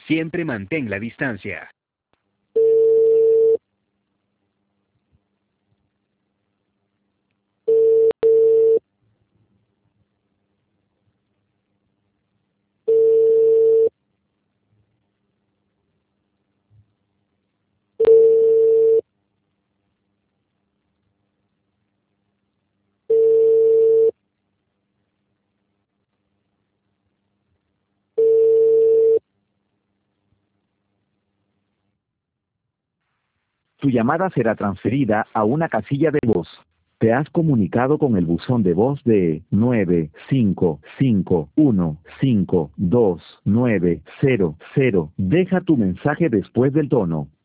Siempre mantén la distancia. Tu llamada será transferida a una casilla de voz. Te has comunicado con el buzón de voz de 955152900. Deja tu mensaje después del tono.